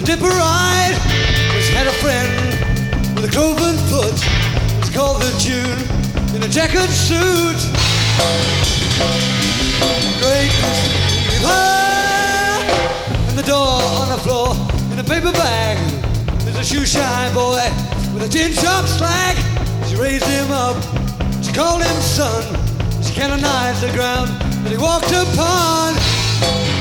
dipper ride. Just had a friend with a cloven foot. It's called the June in a checkered suit. Great and the door on the floor in a paper bag. There's a shoe shine boy with a tin shop slack. She raised him up, she called him son. She canonized the ground that he walked upon.